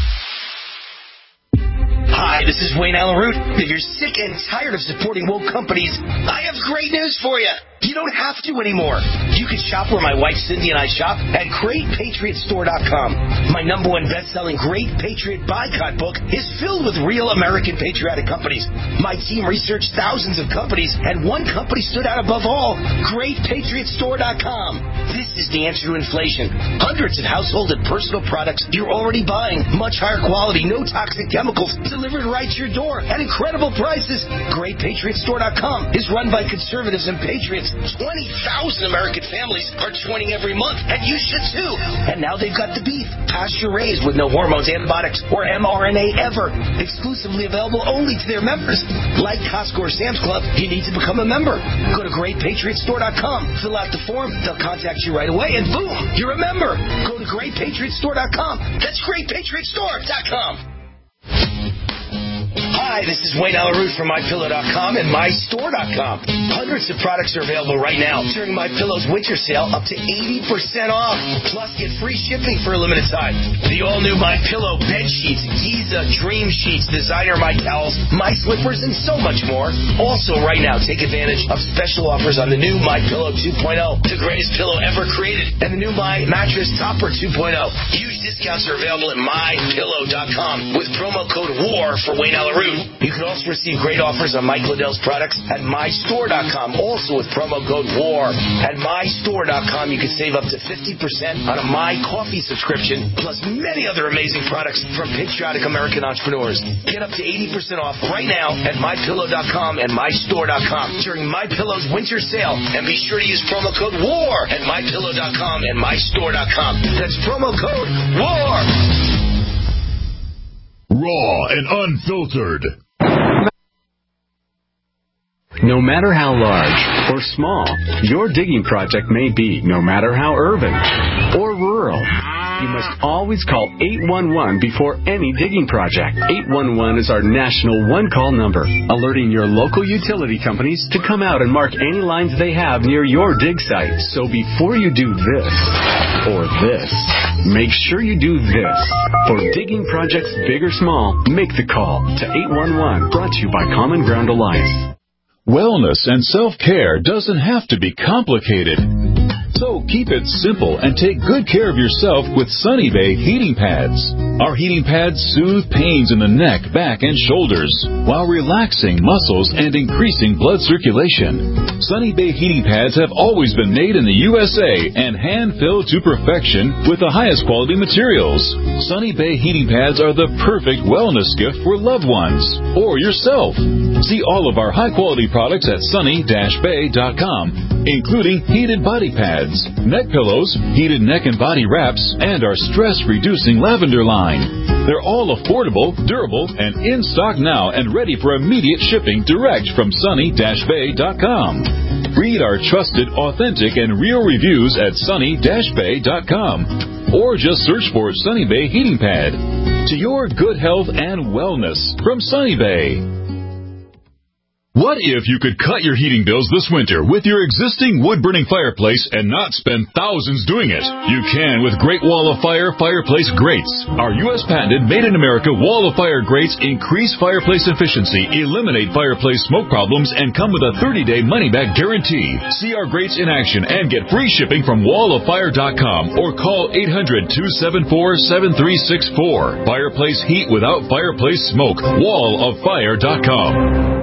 Hi, this is Wayne Allyn Root. If you're sick and tired of supporting woke companies, I have great news for you. You don't have to anymore. You can shop where my wife Cindy and I shop at GreatPatriotStore.com. My #1 best-selling Great Patriot Boycott book is filled with real American patriotic companies. My team researched thousands of companies, and one company stood out above all, GreatPatriotStore.com. This is the answer to inflation. Hundreds of household and personal products you're already buying. Much higher quality, no toxic chemicals, delivered right to your door at incredible prices. GreatPatriotStore.com is run by conservatives and patriots. 20,000 American families are joining every month, and you should too. And now they've got the beef, pasture-raised with no hormones, antibiotics, or mRNA ever. Exclusively available only to their members. Like Costco or Sam's Club, you need to become a member. Go to GreatPatriotStore.com, fill out the form, they'll contact you right away, and boom, you're a member. Go to GreatPatriotStore.com. That's GreatPatriotStore.com. Hi, this is Wayne Allyn Root from MyPillow.com and MyStore.com. Hundreds of products are available right now during MyPillow's winter sale, up to 80% off. Plus, get free shipping for a limited time. The all-new MyPillow bed sheets, Giza Dream Sheets, Designer My Towels, My Slippers, and so much more. Also, right now, take advantage of special offers on the new MyPillow 2.0, the greatest pillow ever created, and the new My Mattress Topper 2.0. Huge discounts are available at MyPillow.com with promo code WAR for Wayne Allyn Root. You can also receive great offers on Mike Liddell's products at MyStore.com, also with promo code WAR. At MyStore.com, you can save up to 50% on a My Coffee subscription, plus many other amazing products from patriotic American entrepreneurs. Get up to 80% off right now at MyPillow.com and MyStore.com during MyPillow's winter sale. And be sure to use promo code WAR at MyPillow.com and MyStore.com. That's promo code WAR. Raw and unfiltered. No matter how large or small your digging project may be, no matter how urban or rural, You must always call 811 before any digging project. 811 is our national one-call number, alerting your local utility companies to come out and mark any lines they have near your dig site. So before you do this or this, make sure you do this. For digging projects big or small, make the call to 811. Brought to you by Common Ground Alliance. Wellness and self-care doesn't have to be complicated. So keep it simple and take good care of yourself with Sunny Bay heating pads. Our heating pads soothe pains in the neck, back, and shoulders while relaxing muscles and increasing blood circulation. Sunny Bay heating pads have always been made in the USA and hand-filled to perfection with the highest quality materials. Sunny Bay heating pads are the perfect wellness gift for loved ones or yourself. See all of our high-quality products at sunny-bay.com, including heated body pads, neck pillows, heated neck and body wraps, and our stress-reducing lavender line. They're all affordable, durable, and in stock now and ready for immediate shipping direct from sunny-bay.com. Read our trusted, authentic, and real reviews at sunny-bay.com or just search for Sunny Bay Heating Pad. To your good health and wellness from Sunny Bay. What if you could cut your heating bills this winter with your existing wood-burning fireplace and not spend thousands doing it? You can with Great Wall of Fire fireplace grates. Our U.S. patented made-in-America Wall of Fire grates increase fireplace efficiency, eliminate fireplace smoke problems, and come with a 30-day money-back guarantee. See our grates in action and get free shipping from walloffire.com or call 800-274-7364. Fireplace heat without fireplace smoke. walloffire.com.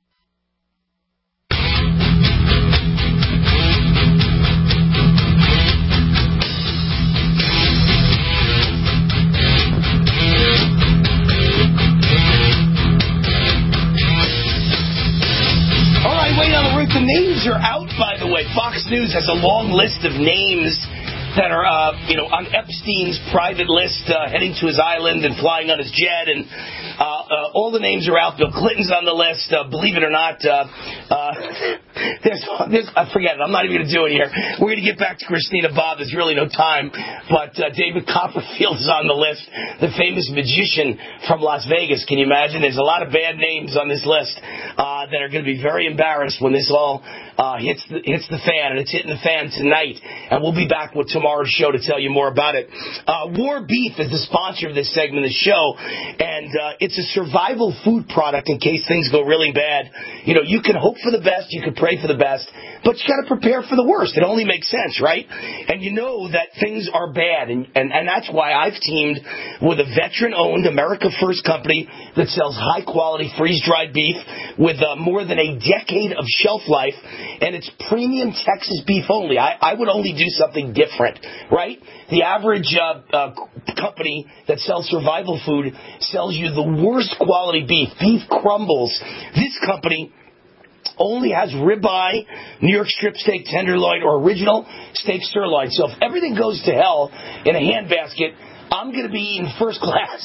The names are out, by the way. Fox News has a long list of names that are, on Epstein's private list, heading to his island and flying on his jet, and all the names are out. Bill Clinton's on the list. Believe it or not, there's forget it. I'm not even going to do it here. We're going to get back to Christina Bobb. There's really no time. But David Copperfield is on the list, the famous magician from Las Vegas. Can you imagine? There's a lot of bad names on this list that are going to be very embarrassed when this all hits the fan, and it's hitting the fan tonight. And we'll be back with tomorrow's show to tell you more about it. War Beef is the sponsor of this segment of the show, and it's a survival food product in case things go really bad. You can hope for the best, you can pray for the best, but you got to prepare for the worst. It only makes sense, right? And you know that things are bad, and that's why I've teamed with a veteran-owned America First company that sells high-quality freeze-dried beef with more than a decade of shelf life, and it's premium Texas beef only. I would only do something different, right? The average company that sells survival food sells you the worst quality beef crumbles. This company only has ribeye, New York strip steak, tenderloin, or original steak sirloin. So if everything goes to hell in a handbasket, I'm going to be eating first class.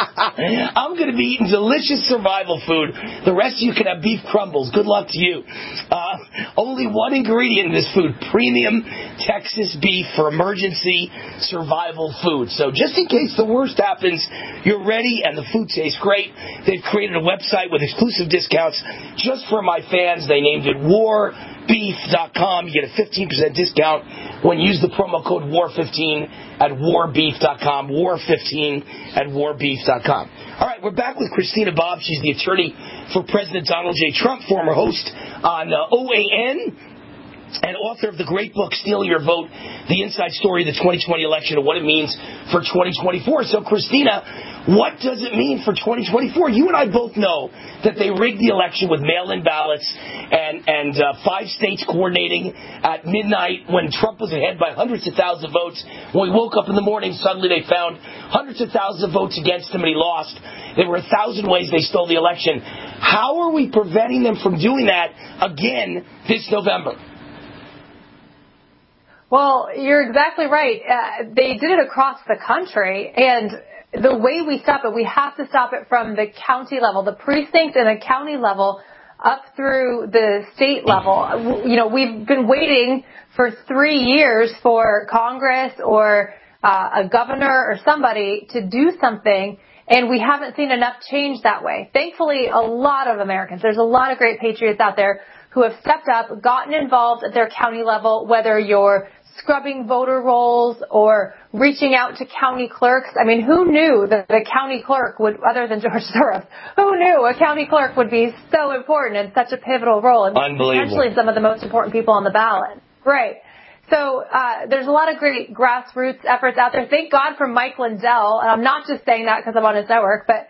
I'm going to be eating delicious survival food. The rest of you can have beef crumbles. Good luck to you. Only one ingredient in this food, premium Texas beef for emergency survival food. So just in case the worst happens, you're ready and the food tastes great. They've created a website with exclusive discounts just for my fans. They named it warbeef.com. You get a 15% discount when you use the promo code WAR15 at warbeef.com. WAR15 at warbeef.com. All right, we're back with Christina Bobb. She's the attorney for President Donald J. Trump, former host on OAN, and author of the great book, Stealing Your Vote, The Inside Story of the 2020 Election and What It Means for 2024. So, Christina, what does it mean for 2024? You and I both know that they rigged the election with mail-in ballots and 5 states coordinating at midnight when Trump was ahead by hundreds of thousands of votes. When we woke up in the morning, suddenly they found hundreds of thousands of votes against him and he lost. There were 1,000 ways they stole the election. How are we preventing them from doing that again this November? Well, you're exactly right. They did it across the country, and the way we stop it, we have to stop it from the county level, the precinct and the county level, up through the state level. We've been waiting for 3 years for Congress or a governor or somebody to do something, and we haven't seen enough change that way. Thankfully, a lot of Americans, there's a lot of great patriots out there who have stepped up, gotten involved at their county level, whether you're scrubbing voter rolls or reaching out to county clerks. I mean, who knew that the county clerk would, other than George Soros, who knew a county clerk would be so important and such a pivotal role and potentially some of the most important people on the ballot? Right. So there's a lot of great grassroots efforts out there. Thank God for Mike Lindell. And I'm not just saying that because I'm on his network, but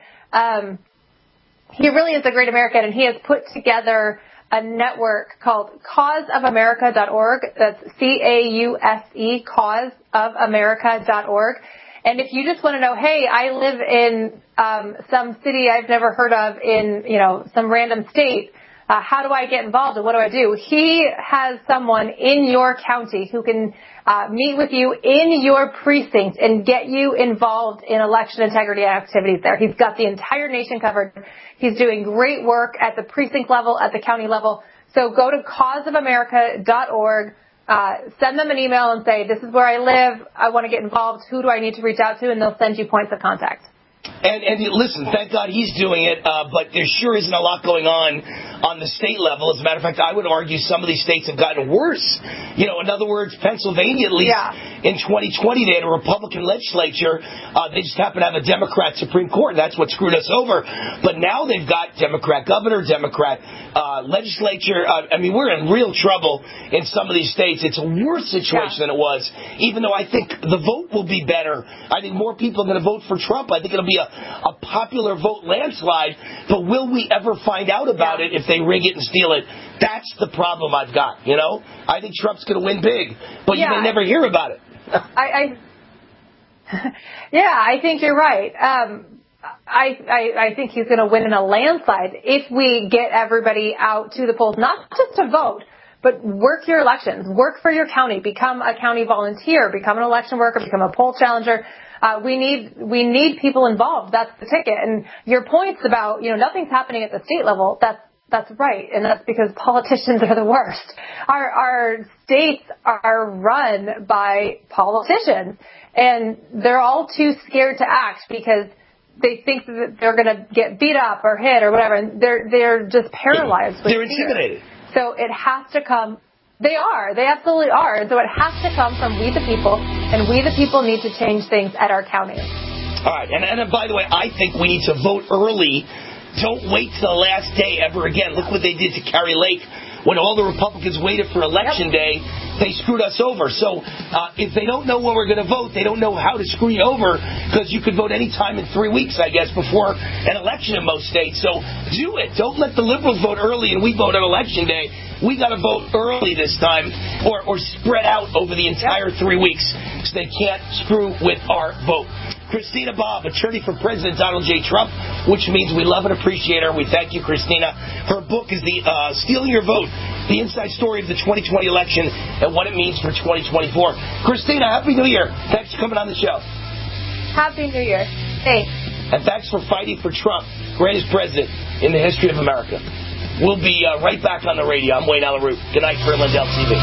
he really is a great American, and he has put together a network called causeofamerica.org. That's CAUSE, causeofamerica.org. And if you just want to know, hey, I live in some city I've never heard of in, some random state, how do I get involved and what do I do? He has someone in your county who can meet with you in your precinct and get you involved in election integrity activities there. He's got the entire nation covered. He's doing great work at the precinct level, at the county level. So go to causeofamerica.org, send them an email and say, this is where I live. I want to get involved. Who do I need to reach out to? And they'll send you points of contact. And listen, thank God he's doing it, but there sure isn't a lot going on the state level. As a matter of fact, I would argue some of these states have gotten worse. In other words, Pennsylvania, at least in 2020, they had a Republican legislature. They just happened to have a Democrat Supreme Court, and that's what screwed us over. But now they've got Democrat governor, Democrat legislature. We're in real trouble in some of these states. It's a worse situation than it was, even though I think the vote will be better. I think more people are going to vote for Trump. I think it'll be a popular vote landslide, but will we ever find out about it if they rig it and steal it? That's the problem I've got, I think Trump's going to win big, but you may never hear about it. I think you're right. I think he's going to win in a landslide if we get everybody out to the polls, not just to vote, but work your elections, work for your county, become a county volunteer, become an election worker, become a poll challenger. We need people involved. That's the ticket. And your points about, nothing's happening at the state level, that's right. And that's because politicians are the worst. Our states are run by politicians, and they're all too scared to act because they think that they're going to get beat up or hit or whatever. And they're just paralyzed. They're intimidated. So it has to come. They are. They absolutely are. And so it has to come from we the people, and we the people need to change things at our county. All right. And by the way, I think we need to vote early. Don't wait till the last day ever again. Look what they did to Kari Lake. When all the Republicans waited for Election Day, they screwed us over. So if they don't know when we're going to vote, they don't know how to screw you over, because you could vote any time in 3 weeks, I guess, before an election in most states. So do it. Don't let the liberals vote early and we vote on Election Day. We got to vote early this time, or spread out over the entire 3 weeks, so they can't screw with our vote. Christina Bobb, attorney for President Donald J. Trump, which means we love and appreciate her. We thank you, Christina. Her book is the Stealing Your Vote, the inside story of the 2020 election and what it means for 2024. Christina, Happy New Year. Thanks for coming on the show. Happy New Year. Thanks. And thanks for fighting for Trump, greatest president in the history of America. We'll be right back on the radio. I'm Wayne Allyn Root. Good night for Lindell TV.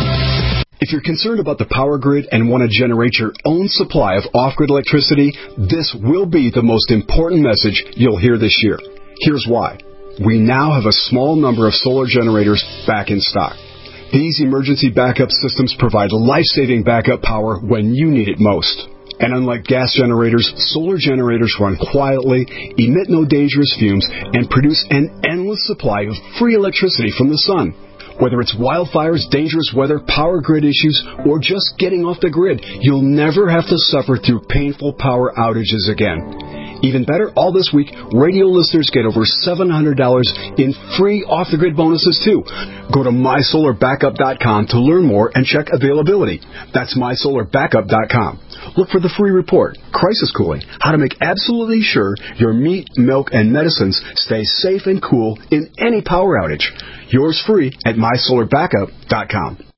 If you're concerned about the power grid and want to generate your own supply of off-grid electricity, this will be the most important message you'll hear this year. Here's why. We now have a small number of solar generators back in stock. These emergency backup systems provide life-saving backup power when you need it most. And unlike gas generators, solar generators run quietly, emit no dangerous fumes, and produce an endless supply of free electricity from the sun. Whether it's wildfires, dangerous weather, power grid issues, or just getting off the grid, you'll never have to suffer through painful power outages again. Even better, all this week, radio listeners get over $700 in free off-the-grid bonuses, too. Go to MySolarBackup.com to learn more and check availability. That's MySolarBackup.com. Look for the free report, Crisis Cooling, how to make absolutely sure your meat, milk, and medicines stay safe and cool in any power outage. Yours free at MySolarBackup.com.